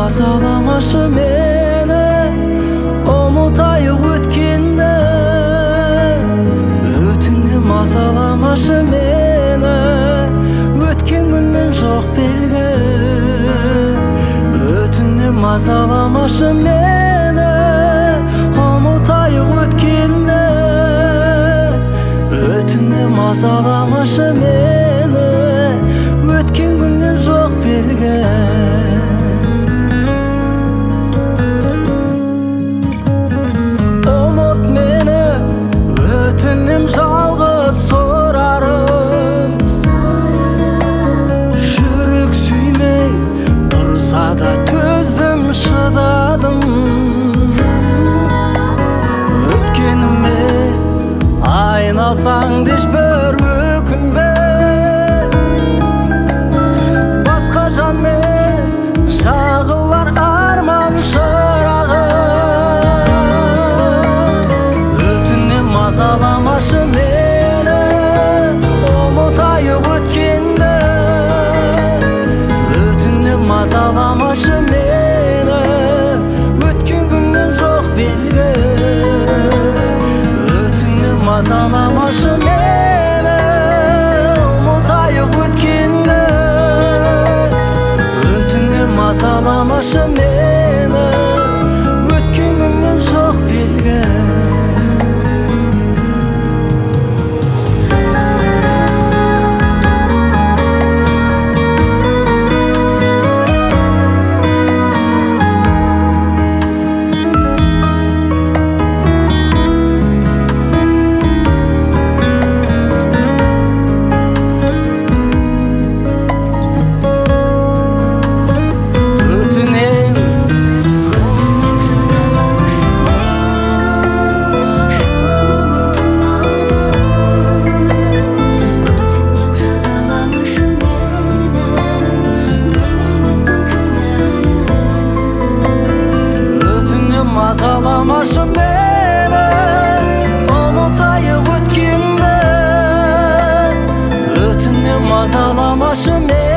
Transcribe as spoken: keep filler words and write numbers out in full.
мазаламашы мені, ұмытайық өткенді. Өтінем мазаламашы мені, өткен күннен жоқ белгі. Өтінем мазаламашы мені, ұмытайық өткенді. Өтінем мазаламашы мені, өткен күннен жоқ белгі. Ұмыт мені, өтінем жалғыз сорарым. Жүрек сүймей тұрса да төздім, шыдадым. Өткеніме айналсаң деш бір өкінбе. Басқа жанмен жағылар арман шырағы. Өтінем мазаламашы мені, ұмытайық өткенді. Өтінем мазаламашы мені, өткен күннен жоқ белгі. Өтінем мазаламашы мені, ұмытайық өткенді. Өтінем мазаламашы мені, өткен күннен жоқ белгі. Мазаламашы мені, ұмытайық өткенді. Өтінем мазаламашы мені.